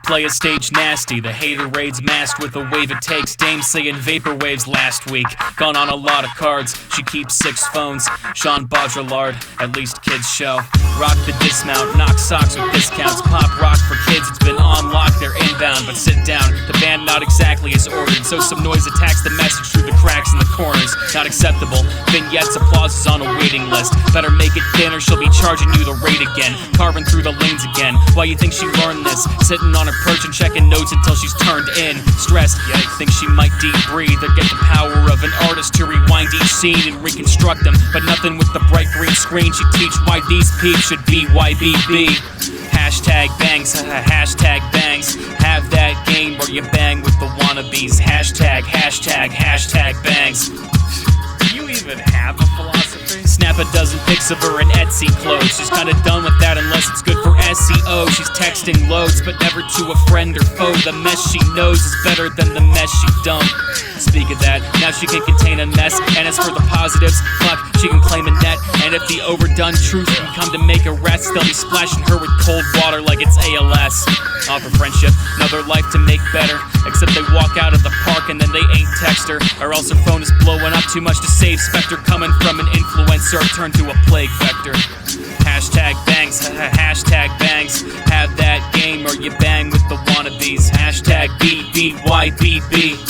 display a stage nasty. The hater raids masked with a wave it takes. Dame saying vaporwaves last week. Gone on a lot of cards, she keeps 6 phones. Sean Baudrillard, at least kids show. Rock the dismount, knock socks with discounts. Pop rock for kids, it's been on lock, they're inbound. But sit down, the band not exactly as ordered. So some noise attacks the message through the cracks in the corners. Not acceptable, vignettes, applause is on a waiting list. Better make it thinner, she'll be charging you the rate again. Carving through the lanes again. Why you think she learned this? Sitting on her perch and checking notes until she's turned in. Stressed, yeah, you think she might deep breathe or get the power of an artist to rewind each scene and reconstruct them. But nothing with the bright green screen. She teach why these peeps should be YBB. Hashtag bangs, hashtag bangs. Have that game where you bang with the wannabes. Hashtag, hashtag, hashtag bangs. Do you even have a philosophy? Snap a dozen pics of her in Etsy clothes. She's kinda done with that unless it's good for SEO. She's texting loads but never to a friend or foe. The mess she knows is better than the mess she don't. Speak of that, now she can contain a mess. And as for the positives, fuck, she can claim a net. And if the overdone truth can come to make a rest, they'll be splashing her with cold water like it's ALS. Offer friendship, another life to make better. Except they walk out of the park and then they ain't text her. Or else her phone is blowing up too much to save Spectre. Coming from an influencer turned to a plague vector. Hashtag bangs, hashtag bangs. Have that game or you bang with the wannabes. Hashtag BBYBB.